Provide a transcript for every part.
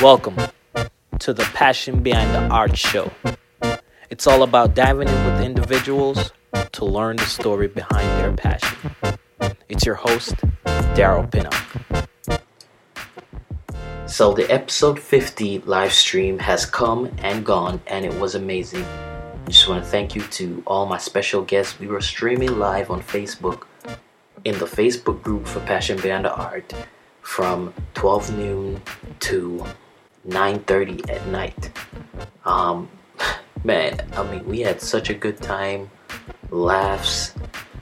Welcome to the Passion Behind the Art show. It's all about diving in with individuals to learn the story behind their passion. It's your host, Daryl Pinnock. So the episode 50 live stream has come and gone, and it was amazing. I just want to thank you to all my special guests. We were streaming live on Facebook in the Facebook group for Passion Behind the Art from 12 noon to 9:30 at night. We had such a good time, laughs,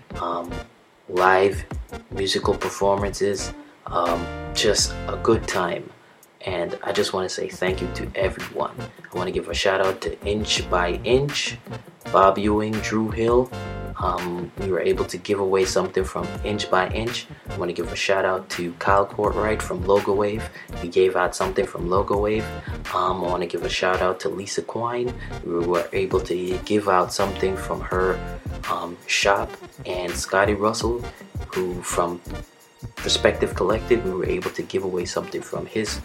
live musical performances, just a good time. And I just want to say thank you to everyone. I want to give a shout out to Inch by Inch, Bob Ewing, Drew Hill. We were able to give away something from Inch by Inch. I want to give a shout out to Kyle Courtwright from Logo Wave. He gave out something from Logo Wave. I want to give a shout out to Lisa Quine. We were able to give out something from her shop, and Scotty Russell, who from Perspective Collective, we were able to give away something from his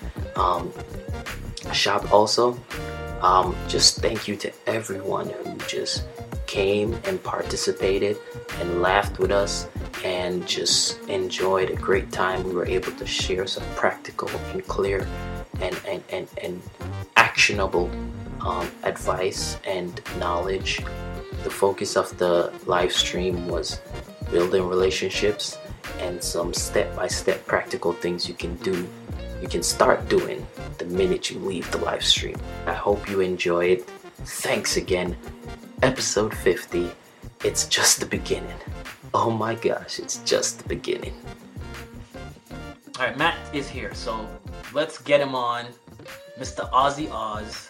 shop also. Just thank you to everyone who just came and participated and laughed with us and just enjoyed a great time. We were able to share some practical and clear and actionable advice and knowledge. The focus of the live stream was building relationships and some step-by-step practical things you can start doing the minute you leave the live stream. I hope you enjoy it. Thanks again. Episode 50. It's just the beginning. Oh my gosh, it's just the beginning. Alright, Matt is here, so let's get him on. Mr. Ozzy Oz.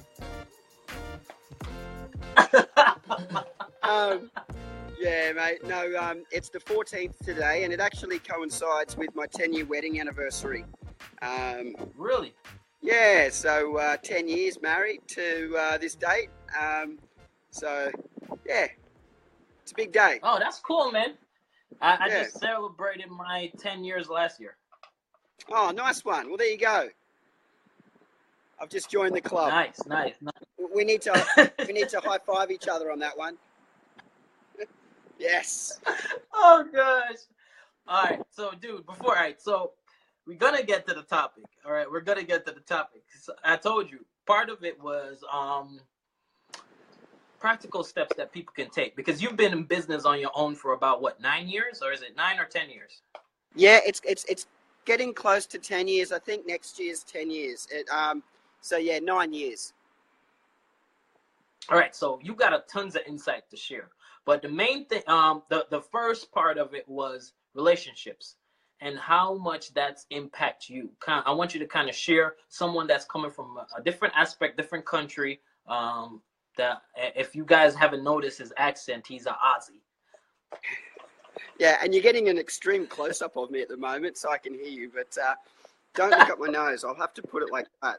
Yeah, mate. No, it's the 14th today, and it actually coincides with my 10-year wedding anniversary. Really? Yeah, so 10 years married to this date. So, yeah, it's a big day. Oh, that's cool, man. I just celebrated my 10 years last year. Oh, nice one. Well, there you go. I've just joined the club. Nice. We need to high five each other on that one. Yes. Oh gosh. All right. So, dude, so we're gonna get to the topic. All right, we're gonna get to the topic. So I told you part of it was practical steps that people can take, because you've been in business on your own for about 9 years, or is it 9 or 10 years? Yeah, it's getting close to 10 years. I think next year's 10 years. 9 years. All right, so you got tons of insight to share. But the main thing, the first part of it was relationships and how much that's impact you. I want you to kind of share someone that's coming from a different aspect, different country. That if you guys haven't noticed his accent, he's an Aussie. Yeah, and you're getting an extreme close-up of me at the moment, so I can hear you. But don't look up my nose. I'll have to put it like that.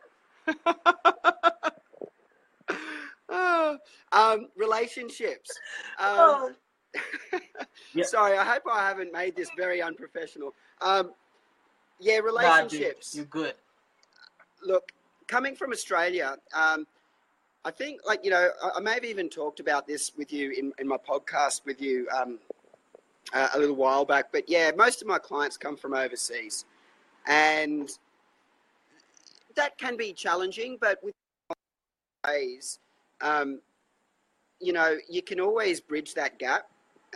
Relationships. Yep. Sorry, I hope I haven't made this very unprofessional. Relationships. Nah, dude, you're good. Look, coming from Australia, I think, I may have even talked about this with you in my podcast with you a little while back. But yeah, most of my clients come from overseas, and that can be challenging. But with ways, you can always bridge that gap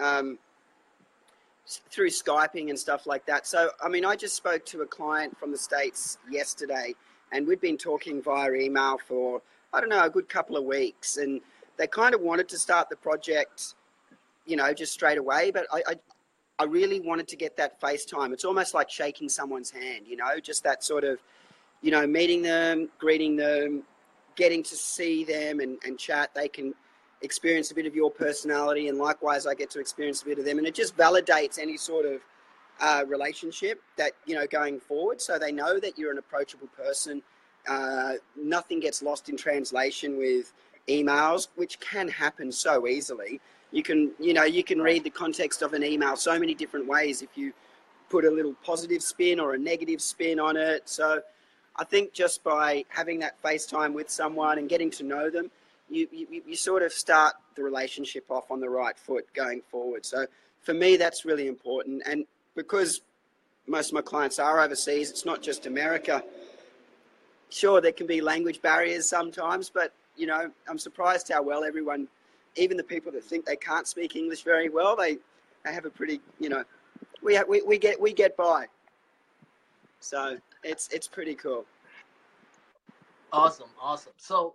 through Skyping and stuff like that. So, I just spoke to a client from the States yesterday, and we'd been talking via email for, a good couple of weeks, and they kind of wanted to start the project, just straight away. But I really wanted to get that FaceTime. It's almost like shaking someone's hand, just that sort of, meeting them, greeting them, getting to see them and chat. They can experience a bit of your personality, and likewise I get to experience a bit of them, and it just validates any sort of relationship that, going forward, so they know that you're an approachable person. Nothing gets lost in translation with emails, which can happen so easily. You can read the context of an email so many different ways if you put a little positive spin or a negative spin on it. So I think just by having that FaceTime with someone and getting to know them, you sort of start the relationship off on the right foot going forward. So for me, that's really important. And because most of my clients are overseas, it's not just America. Sure, there can be language barriers sometimes, but, you know, I'm surprised how well everyone, even the people that think they can't speak English very well, they have a pretty, you know, we get by. So it's pretty cool. Awesome. So,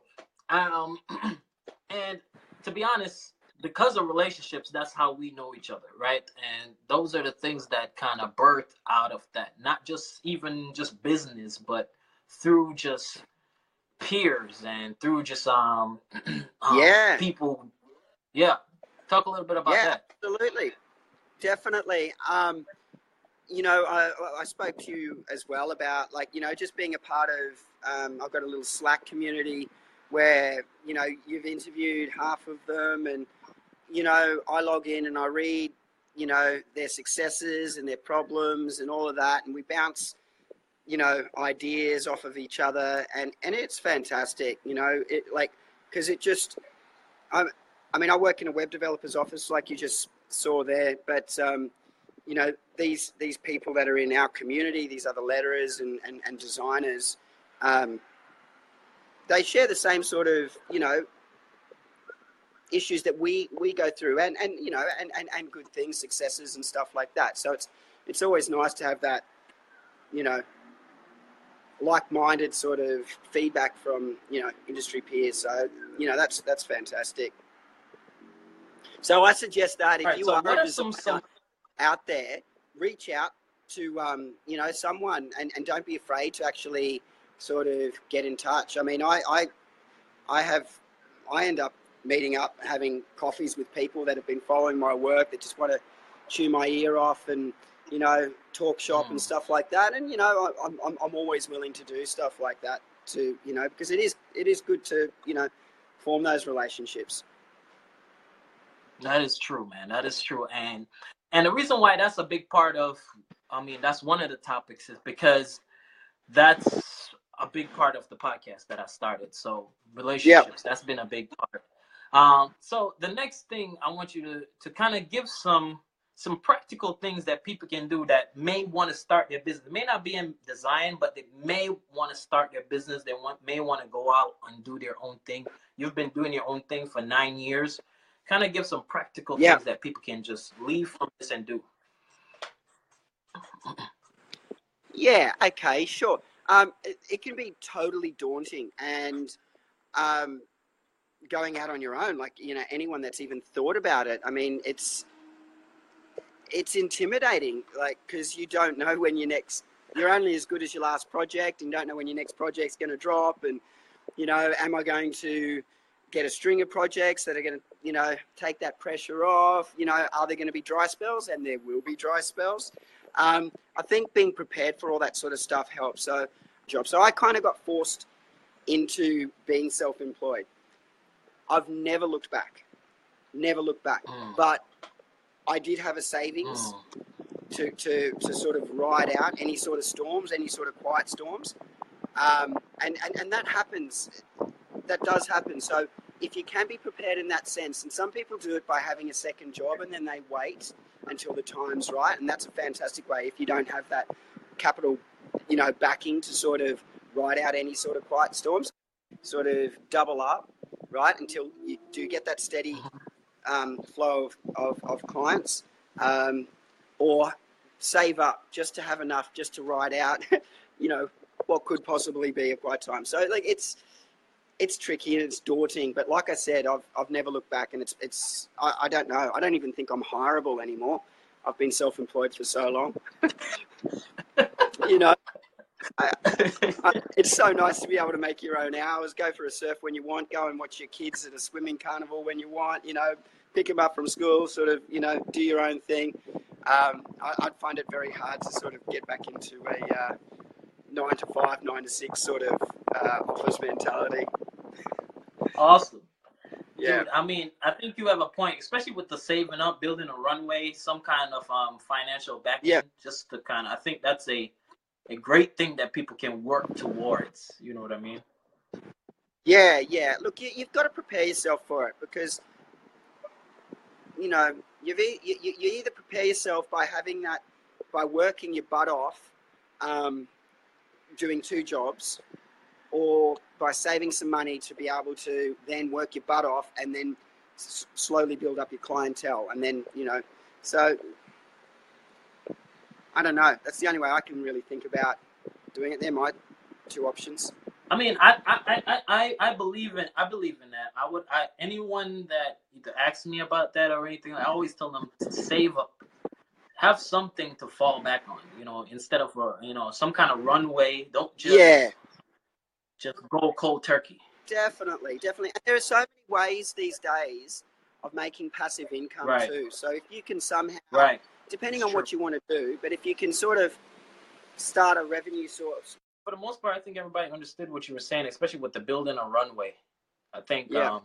and to be honest, because of relationships, that's how we know each other, right? And those are the things that kind of birth out of that, not just even just business, but through just peers and through just Yeah. people. Yeah. Talk a little bit about that. Absolutely. Definitely. You know, I spoke to you as well about, like, you know, just being a part of, I've got a little Slack community where, you know, you've interviewed half of them, and, you know, I log in and I read, you know, their successes and their problems and all of that. And we bounce, you know, ideas off of each other. And it's fantastic, you know, because it just, I mean, I work in a web developer's office like you just saw there, but, you know, these people that are in our community, these other letterers and designers, they share the same sort of, you know, issues that we go through, and you know, and good things, successes and stuff like that. So it's always nice to have that, you know, like-minded sort of feedback from, you know, industry peers. So, you know, that's fantastic. So I suggest that if you are a designer out there, reach out to, you know, someone, and don't be afraid to actually sort of get in touch. I mean, I end up meeting up, having coffees with people that have been following my work, that just want to chew my ear off and, you know, talk shop and stuff like that. And, you know, I'm always willing to do stuff like that to, you know, because it is good to, you know, form those relationships. That is true, man. That is true. And the reason why that's a big part of, I mean, that's one of the topics, is because that's a big part of the podcast that I started. So relationships, that's been a big part. So the next thing I want you to kind of give some practical things that people can do that may want to start their business. It may not be in design, but they may want to start their business. They may want to go out and do their own thing. You've been doing your own thing for 9 years. Kind of give some practical things that people can just leave from this and do. Yeah, okay, sure. It can be totally daunting, and going out on your own, like, you know, anyone that's even thought about it, I mean, it's intimidating, like, because you don't know when you're only as good as your last project, and you don't know when your next project's going to drop, and, you know, am I going to get a string of projects that are going to, you know, take that pressure off? You know, are there going to be dry spells? And there will be dry spells. I think being prepared for all that sort of stuff helps. So I kind of got forced into being self-employed. I've never looked back, but I did have a savings to sort of ride out any sort of storms, any sort of quiet storms. And that happens. That does happen. So if you can be prepared in that sense, and some people do it by having a second job and then they wait until the time's right, and that's a fantastic way if you don't have that capital, you know, backing to sort of ride out any sort of quiet storms. Sort of double up, right, until you do get that steady flow of clients, or save up just to have enough just to ride out, you know, what could possibly be a quiet time. So, like, it's tricky and it's daunting, but like I said, I've never looked back, and I don't know. I don't even think I'm hireable anymore. I've been self-employed for so long. You know, it's so nice to be able to make your own hours, go for a surf when you want, go and watch your kids at a swimming carnival when you want, you know, pick them up from school, sort of, you know, do your own thing. I'd find it very hard to sort of get back into a 9 to 5, 9 to 6 sort of office mentality. Awesome. Yeah. Dude, I mean, I think you have a point, especially with the saving up, building a runway, some kind of financial backing, just to kind of, I think that's a a great thing that people can work towards. You know what I mean? Yeah, yeah. Look, you've got to prepare yourself for it because, you know, you either prepare yourself by having that, by working your butt off, doing 2 jobs, or by saving some money to be able to then work your butt off and then slowly build up your clientele. And then, you know, so I don't know. That's the only way I can really think about doing it. They're my 2 options. I mean, I believe in that. Anyone that either asks me about that or anything, I always tell them to save up, have something to fall back on. You know, instead of some kind of runway. Don't just go cold turkey. Definitely. And there are so many ways these days of making passive income too. So if you can somehow, depending on what you want to do, but if you can sort of start a revenue source. For the most part, I think everybody understood what you were saying, especially with the building a runway. I think a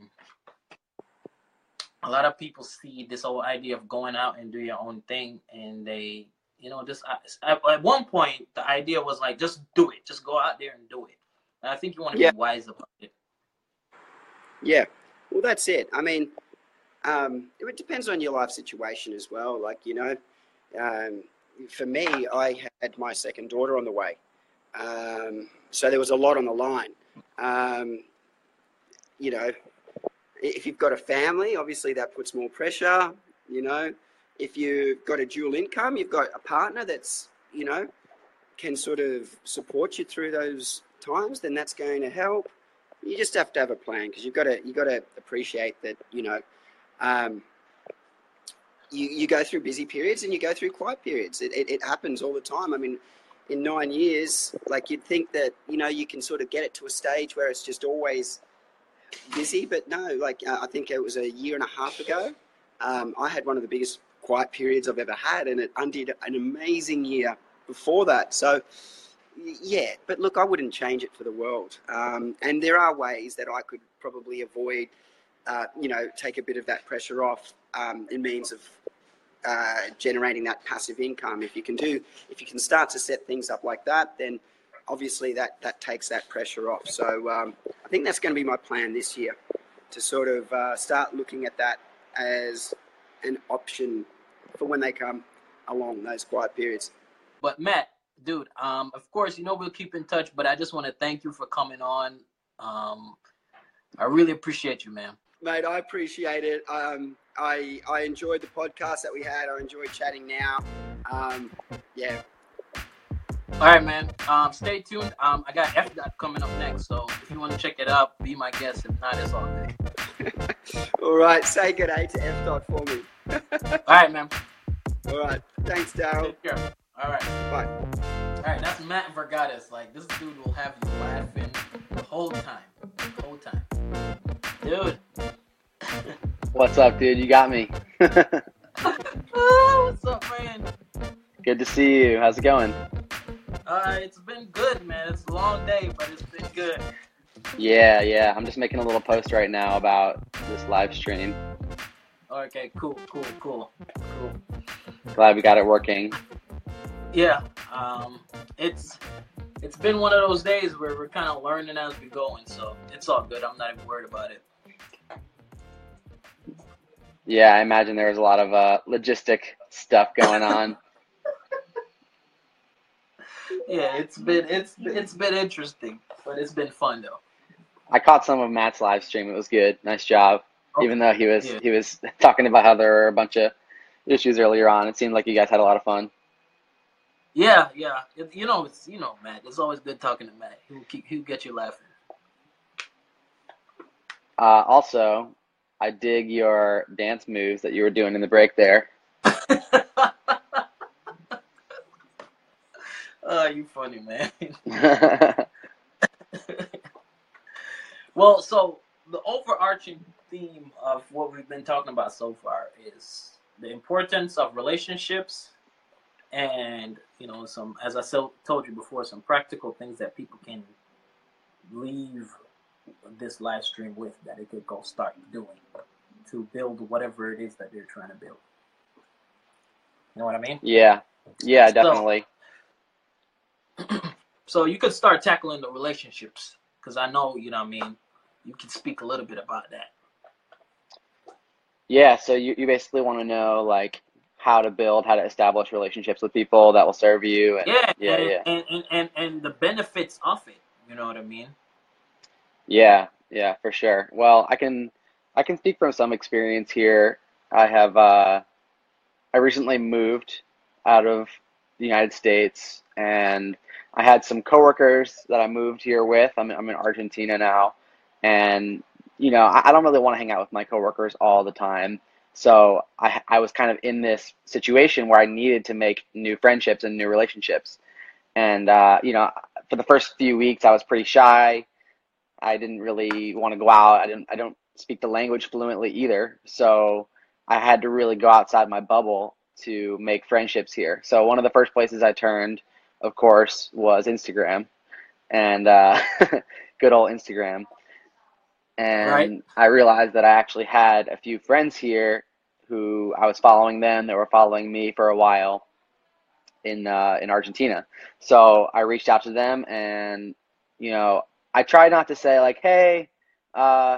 lot of people see this whole idea of going out and do your own thing, and they, just at one point, the idea was like, just do it. Just go out there and do it. And I think you want to be wise about it. Yeah. Well, that's it. I mean, it depends on your life situation as well. Like, for me, I had my second daughter on the way. So there was a lot on the line. If you've got a family, obviously that puts more pressure. If you've got a dual income, you've got a partner that's, can sort of support you through those times, then that's going to help. You just have to have a plan because you got to appreciate that, you go through busy periods and you go through quiet periods. It happens all the time. I mean, in 9 years, like you'd think that, you can sort of get it to a stage where it's just always busy, but no, I think it was a year and a half ago. I had one of the biggest quiet periods I've ever had, and it undid an amazing year before that. So yeah, but look, I wouldn't change it for the world. And there are ways that I could probably avoid, take a bit of that pressure off in means of generating that passive income. If you can start to set things up like that, then obviously that takes that pressure off. So I think that's going to be my plan this year, to sort of start looking at that as an option for when they come along, those quiet periods. But Matt, dude, of course, we'll keep in touch, but I just want to thank you for coming on. I really appreciate you, man. Mate, I appreciate it. I enjoyed the podcast that we had. I enjoyed chatting now. Yeah. All right, man. Stay tuned. I got FDOT coming up next, so if you want to check it out, be my guest. If not, it's all good. All right. Say good day to FDOT for me. All right, man. All right. Thanks, Daryl. Take care. All right. Bye. All right, that's Matt Vergadas. Like, this dude will have you laughing the whole time. Dude. What's up, dude? You got me. What's up, man? Good to see you. How's it going? It's been good, man. It's a long day, but it's been good. Yeah. I'm just making a little post right now about this live stream. Okay, cool. Glad we got it working. Yeah, it's been one of those days where we're kind of learning as we go, and so it's all good. I'm not even worried about it. Yeah, I imagine there was a lot of logistic stuff going on. Yeah, it's been interesting, but it's been fun though. I caught some of Matt's live stream. It was good. Nice job. Okay. Even though he was talking about how there were a bunch of issues earlier on, it seemed like you guys had a lot of fun. Yeah. Matt. It's always good talking to Matt. He'll get you laughing. Also, I dig your dance moves that you were doing in the break there. Oh, you funny, man. Well, so the overarching theme of what we've been talking about so far is the importance of relationships and, some, as I told you before, some practical things that people can leave this live stream with that they could go start doing to build whatever it is that they're trying to build. You know what I mean? Yeah, definitely. So you could start tackling the relationships because I know, you know what I mean, you can speak a little bit about that. Yeah, so you basically want to know like how to establish relationships with people that will serve you, and Yeah, yeah, yeah. and the benefits of it. You know what I mean? Yeah, yeah, for sure. Well, I can speak from some experience here. I have I recently moved out of the United States, and I had some coworkers that I moved here with. I'm in Argentina now, and I don't really want to hang out with my coworkers all the time. So I was kind of in this situation where I needed to make new friendships and new relationships. And for the first few weeks, I was pretty shy. I didn't really want to go out. I don't speak the language fluently either. So I had to really go outside my bubble to make friendships here. So one of the first places I turned, of course, was Instagram, and good old Instagram. Right. And I realized that I actually had a few friends here who I was following them. They were following me for a while in Argentina. So I reached out to them, and you know I tried not to say like, hey, uh,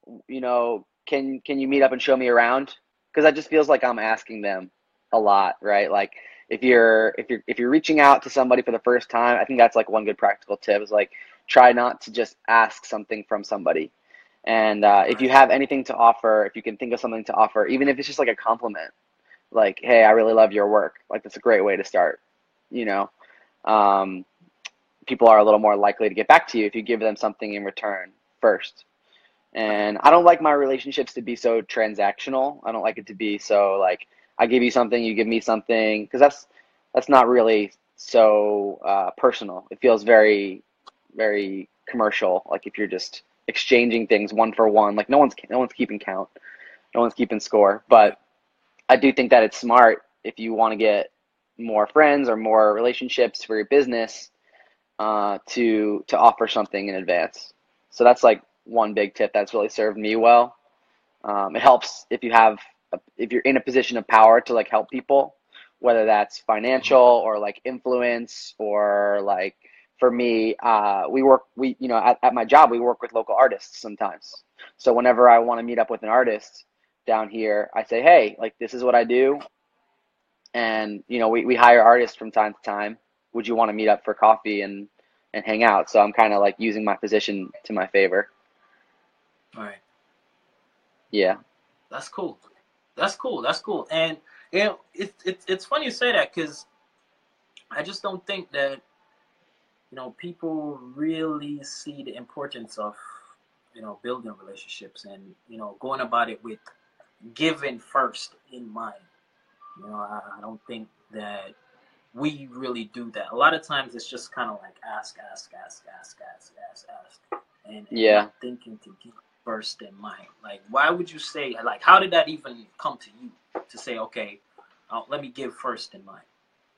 can you meet up and show me around? Because that just feels like I'm asking them a lot, right? Like if you're reaching out to somebody for the first time, I think that's like one good practical tip is like try not to just ask something from somebody. And if you Right. have anything to offer, if you can think of something to offer, even if it's just like a compliment, like, hey, I really love your work. Like that's a great way to start. You know, um, people are a little more likely to get back to you if you give them something in return first. And I don't like my relationships to be so transactional. I don't like it to be so like I give you something, you give me something, because that's not really so personal. It feels very, very commercial. Like if you're just exchanging things one for one, like no one's keeping count, no one's keeping score. Right. But I do think that it's smart if you want to get more friends or more relationships for your business to offer something in advance. So that's like one big tip that's really served me well. It helps if if you're in a position of power to like help people, whether that's financial Mhm. or like influence or like for me, we at my job we work with local artists sometimes. So whenever I want to meet up with an artist down here, I say, hey, like this is what I do, and we hire artists from time to time. Would you want to meet up for coffee and hang out? So I'm kind of like using my position to my favor. Right. Yeah. That's cool. That's cool. That's cool. And it's funny you say that because I just don't think that people really see the importance of building relationships and going about it with giving first in mind. I don't think that we really do that. A lot of times it's just kind of like ask, and Yeah. not thinking to give first in mind. Like, why would you say, like, how did that even come to you to say, okay, let me give first in mind?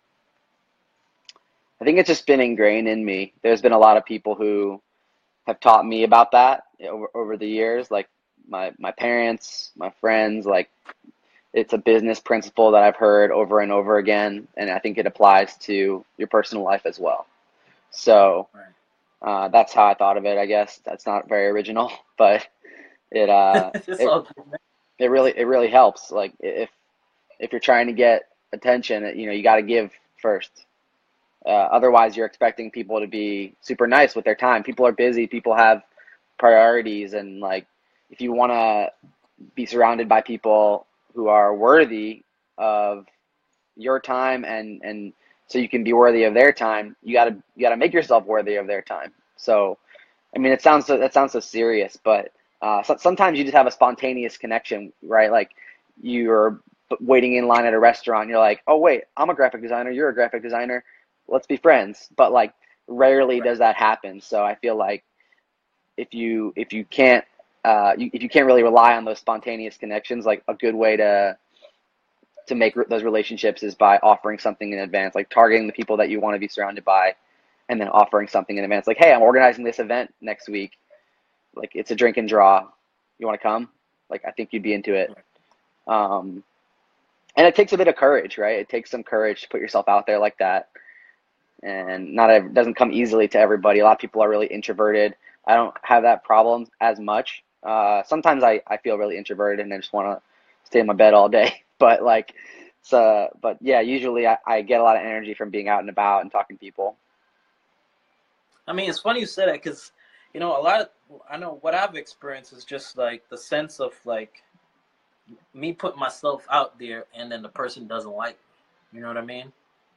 I think it's just been ingrained in me. There's been a lot of people who have taught me about that over the years, like my parents, my friends, like it's a business principle that I've heard over and over again, and I think it applies to your personal life as well. So Right. that's how I thought of it. I guess that's not very original, but it It's all good, man. it really helps. Like if you're trying to get attention, you got to give first. Otherwise, you're expecting people to be super nice with their time. People are busy. People have priorities, and like if you want to be surrounded by people who are worthy of your time and so you can be worthy of their time, you gotta make yourself worthy of their time. So I mean, that sounds so serious, but sometimes you just have a spontaneous connection, right? Like you're waiting in line at a restaurant, you're like, oh wait, I'm a graphic designer, you're a graphic designer, let's be friends. But like rarely Right. does that happen. So I feel like if you can't if you can't really rely on those spontaneous connections, like a good way to make those relationships is by offering something in advance, like targeting the people that you want to be surrounded by, and then offering something in advance, like, hey, I'm organizing this event next week. Like it's a drink and draw. You want to come? Like I think you'd be into it. Right. Um, and it takes a bit of courage, right? It takes some courage to put yourself out there like that. and doesn't come easily to everybody. A lot of people are really introverted. I don't have that problem as much. Sometimes I feel really introverted and I just want to stay in my bed all day. But like, but yeah, usually I get a lot of energy from being out and about and talking to people. I mean, it's funny you say that because, you know, I know what I've experienced is just like the sense of like me putting myself out there and then the person doesn't like me. You know what I mean?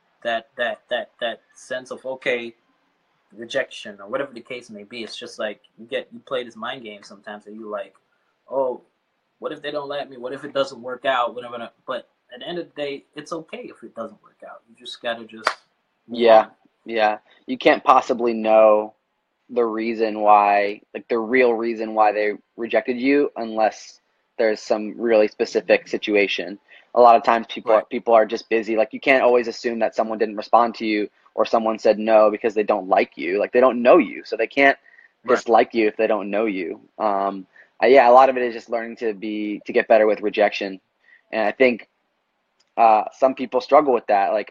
That sense of, okay, rejection or whatever the case may be. It's just like you play this mind game sometimes and you like, oh, what if they don't like me? What if it doesn't work out? Whatever. But at the end of the day, it's okay if it doesn't work out. You just gotta just move Yeah, on. yeah. You can't possibly know the reason why, like the real reason why they rejected you, unless there's some really specific situation. A lot of times Right. people are just busy. Like you can't always assume that someone didn't respond to you or someone said no because they don't like you. Like they don't know you, so they can't Right. dislike you if they don't know you. Yeah, a lot of it is just learning to get better with rejection, and I think some people struggle with that. Like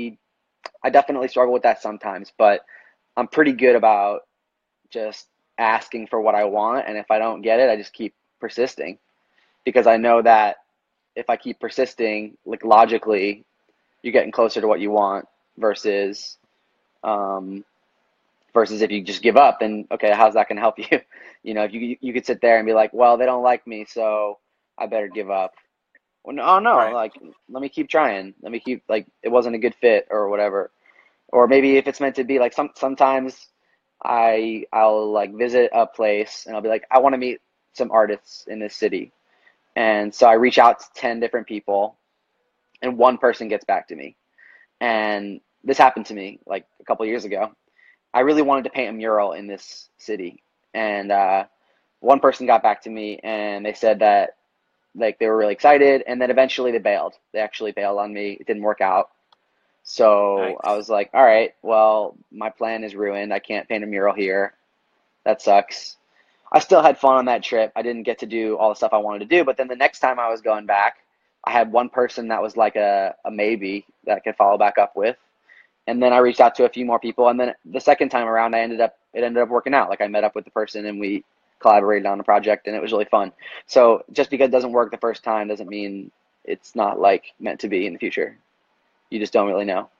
I definitely struggle with that sometimes, but I'm pretty good about just asking for what I want, and if I don't get it, I just keep persisting because I know that if I keep persisting, like logically, you're getting closer to what you want versus um, versus if you just give up, then okay, how's that going to help you? You know, if you could sit there and be like, well, they don't like me, so I better give up. Well, no, oh no, Right. like let me keep trying. Let me keep like it wasn't a good fit or whatever. Or maybe if it's meant to be like sometimes I'll like visit a place and I'll be like, I want to meet some artists in this city. And so I reach out to 10 different people and one person gets back to me. And this happened to me like a couple years ago. I really wanted to paint a mural in this city. And one person got back to me and they said that like they were really excited and then eventually they bailed. They actually bailed on me. It didn't work out. So I Nice. was like, all right, well, my plan is ruined. I can't paint a mural here. That sucks. I still had fun on that trip. I didn't get to do all the stuff I wanted to do, but then the next time I was going back, I had one person that was like a maybe that I could follow back up with. And then I reached out to a few more people. And then the second time around, it ended up working out. Like I met up with the person and we collaborated on a project and it was really fun. So just because it doesn't work the first time doesn't mean it's not like meant to be in the future. You just don't really know.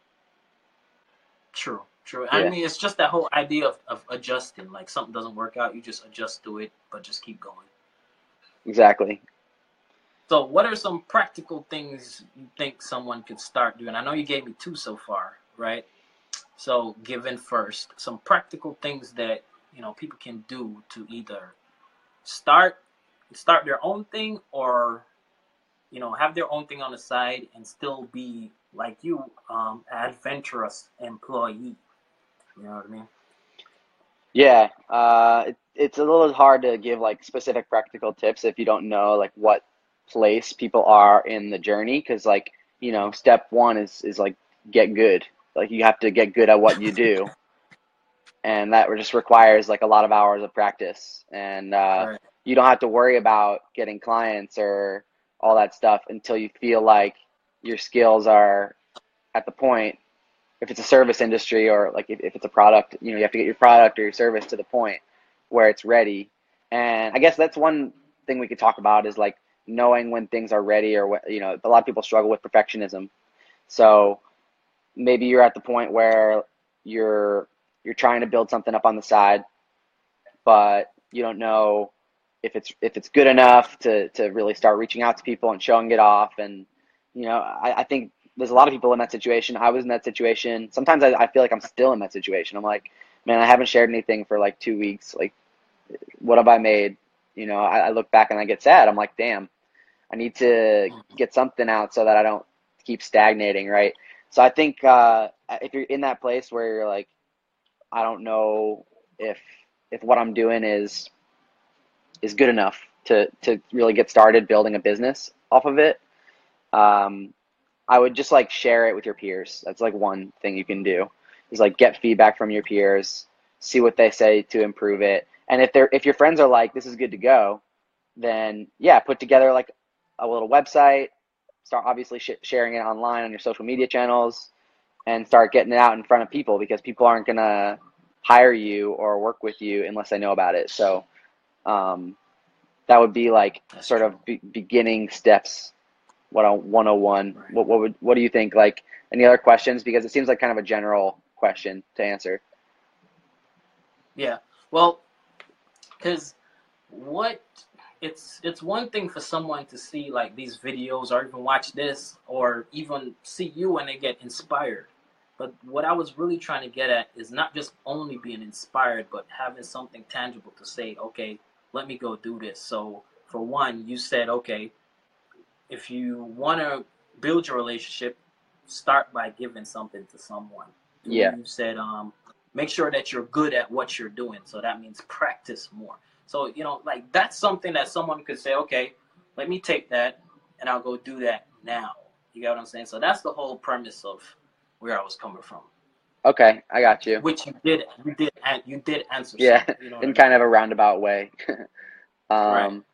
True. True. I Yeah, mean, it's just that whole idea of adjusting. Like something doesn't work out, you just adjust to it, but just keep going. exactly. So, what are some practical things you think someone could start doing? I know you gave me two so far, right? So, given first, some practical things that people can do to either start start their own thing or have their own thing on the side and still be like you, adventurous employee. You know what I mean? Yeah, it's a little hard to give like specific practical tips if you don't know like what place people are in the journey because like step one is like get good. Like you have to get good at what you do, and that just requires like a lot of hours of practice. And Right. you don't have to worry about getting clients or all that stuff until you feel like your skills are at the point if it's a service industry or like if it's a product, you have to get your product or your service to the point where it's ready. And I guess that's one thing we could talk about is like knowing when things are ready or what, a lot of people struggle with perfectionism. So maybe you're at the point where you're you're trying to build something up on the side, but you don't know if it's good enough to really start reaching out to people and showing it off. And I think there's a lot of people in that situation. I was in that situation. Sometimes I feel like I'm still in that situation. I'm like, man, I haven't shared anything for like 2 weeks. Like, what have I made? I look back and I get sad. I'm like, damn, I need to get something out so that I don't keep stagnating, right? So I think if you're in that place where you're like, I don't know if what I'm doing is good enough to really get started building a business off of it. Um, I would just like share it with your peers. That's like one thing you can do is like get feedback from your peers, see what they say to improve it. And if your friends are like, this is good to go, then yeah, put together like a little website, start obviously sharing it online on your social media channels and start getting it out in front of people, because people aren't going to hire you or work with you unless they know about it. So that would be like That's sort true. of beginning steps. 101. Right. What do you think? Like, any other questions? Because it seems like kind of a general question to answer. Yeah. Well, because what it's one thing for someone to see like these videos or even watch this or even see you and they get inspired. But what I was really trying to get at is not just only being inspired, but having something tangible to say, okay, let me go do this. So for one, you said, okay, if you want to build your relationship, start by giving something to someone. Two, Yeah. you said make sure that you're good at what you're doing. So that means practice more. So like that's something that someone could say, okay, let me take that and I'll go do that now. You get what I'm saying? So that's the whole premise of where I was coming from. Okay, I got you. Which you did answer Yeah, some. You know what I in mean? kind of a roundabout way. Right. um,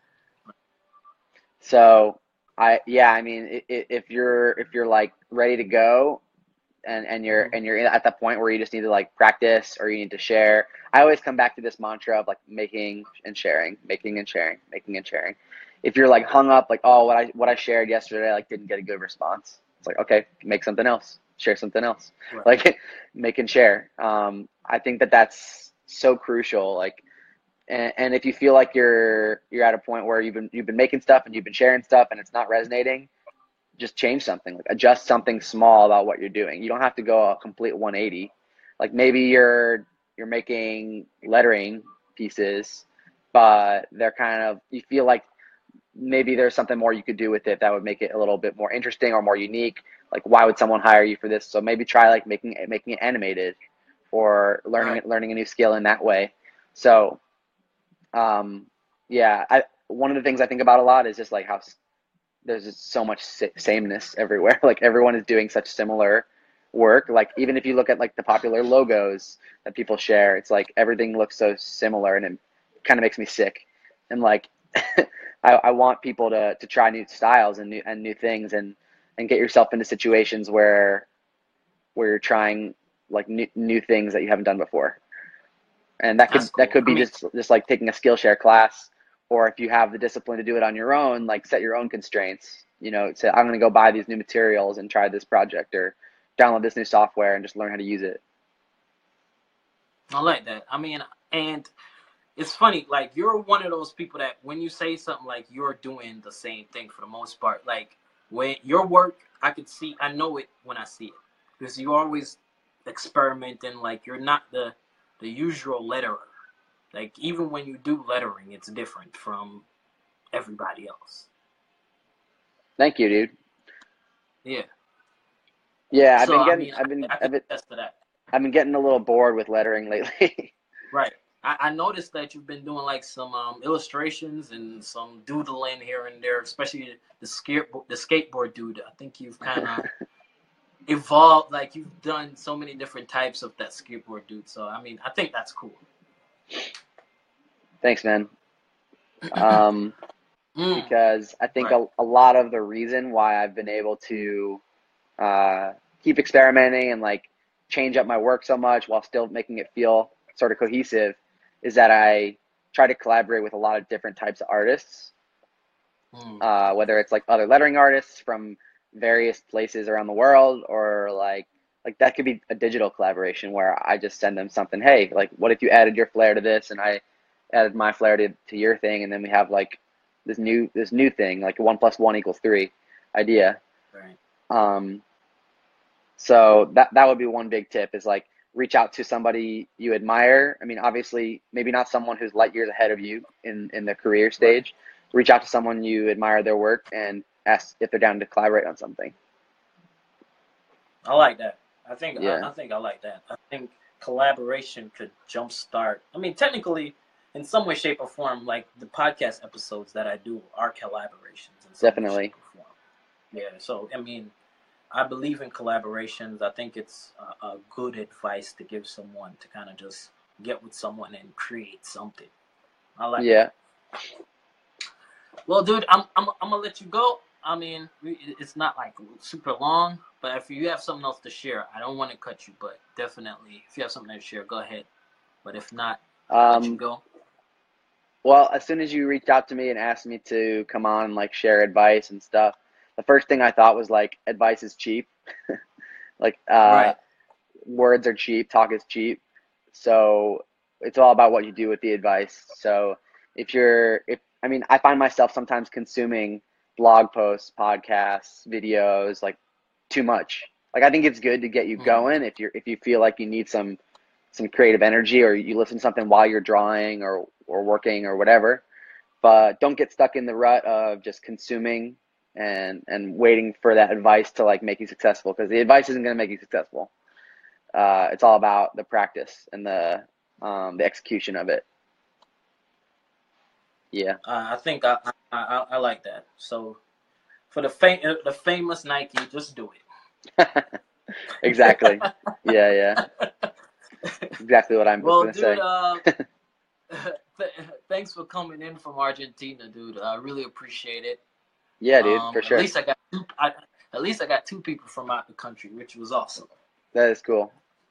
so I mean, if you're like ready to go, and you're Mm-hmm. and you're at that point where you just need to like practice, or you need to share. I always come back to this mantra of like making and sharing, making and sharing, making and sharing. If you're like hung up like, oh, what I shared yesterday like didn't get a good response, it's like, okay, make something else, share something else. Right. Like make and share. I think that's so crucial. Like, and if you feel like you're at a point where you've been making stuff and you've been sharing stuff and it's not resonating, just change something, like adjust something small about what you're doing. You don't have to go a complete 180. Like maybe you're making lettering pieces, but they're kind of, you feel like maybe there's something more you could do with it that would make it a little bit more interesting or more unique. Like, why would someone hire you for this? So maybe try like making it animated, or Right. learning a new skill in that way. So um yeah, I one of the things I think about a lot is just like how there's just so much sameness everywhere. Like everyone is doing such similar work. Like even if you look at like the popular logos that people share, it's like everything looks so similar, and it kind of makes me sick. And like I want people to try new styles and new things, and get yourself into situations where you're trying like new things that you haven't done before. And That's that cool. could I be mean, just like taking a Skillshare class, or if you have the discipline to do it on your own, like set your own constraints. Say I'm going to go buy these new materials and try this project, or download this new software and just learn how to use it. I like that. I mean, and it's funny, like you're one of those people that when you say something like you're doing the same thing for the most part, like when your work, I know it when I see it because you're always experimenting. Like you're not the usual letterer. Like even when you do lettering, it's different from everybody else. Thank you, dude. Yeah. Yeah, So I mean, I can attest to that. I've been getting a little bored with lettering lately. Right. I noticed that you've been doing like some illustrations and some doodling here and there, especially the skateboard dude. I think you've kind of evolved, like you've done so many different types of that skateboard dude. So I mean, I think that's cool. Thanks, man. Um, Mm, because I think right. a lot of the reason why I've been able to uh, keep experimenting and like change up my work so much while still making it feel sort of cohesive is that I try to collaborate with a lot of different types of artists, Mm, whether it's like other lettering artists from various places around the world, or like that could be a digital collaboration where I just send them something. Hey, like what if you added your flair to this, and I added my flair to your thing, and then we have like this new thing, like 1 + 1 = 3 idea. right. Um, so that would be one big tip, is like reach out to somebody you admire. I mean, obviously, maybe not someone who's light years ahead of you in the career Right. stage. Reach out to someone you admire their work and ask if they're down to collaborate on something. I like that. Yeah, I think I like that. I think collaboration could jumpstart. I mean, technically, in some way, shape, or form, like the podcast episodes that I do are collaborations in some way, shape, definitely. or form. Yeah. So I mean, I believe in collaborations. I think it's a good advice to give someone to kind of just get with someone and create something. I like Yeah. that. Well, dude, I'm gonna let you go. I mean, it's not like super long, but if you have something else to share, I don't want to cut you, but definitely, if you have something to share, go ahead. But if not, I'll let you go. Well, as soon as you reached out to me and asked me to come on and like share advice and stuff, the first thing I thought was like advice is cheap. Like Right. words are cheap, talk is cheap. So it's all about what you do with the advice. So I mean, I find myself sometimes consuming blog posts, podcasts, videos, like too much. Like I think it's good to get you going if you feel like you need some creative energy, or you listen to something while you're drawing or working or whatever. But don't get stuck in the rut of just consuming and waiting for that advice to like make you successful, because the advice isn't going to make you successful. It's all about the practice and the execution of it. Yeah. I think I like that. So for the famous Nike, just do it. Exactly. Yeah. Exactly what I'm going to say. Thanks for coming in from Argentina, dude. I really appreciate it. Yeah, dude, for sure. At least I got two people from out the country, which was awesome. That is cool.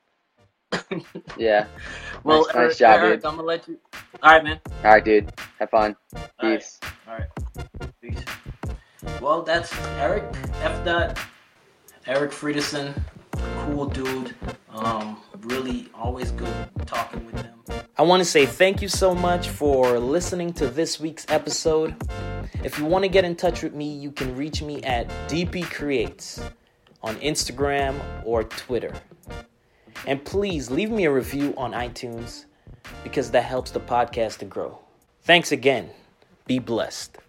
Yeah. Well, nice job, Eric, dude. I'm gonna let you. All right, man. All right, dude. Have fun. Peace. All right. Peace. Well, that's Eric F. Eric Friedison, cool dude. Really always good talking with him. I want to say thank you so much for listening to this week's episode. If you want to get in touch with me, you can reach me at DP Creates on Instagram or Twitter. And please leave me a review on iTunes, because that helps the podcast to grow. Thanks again. Be blessed.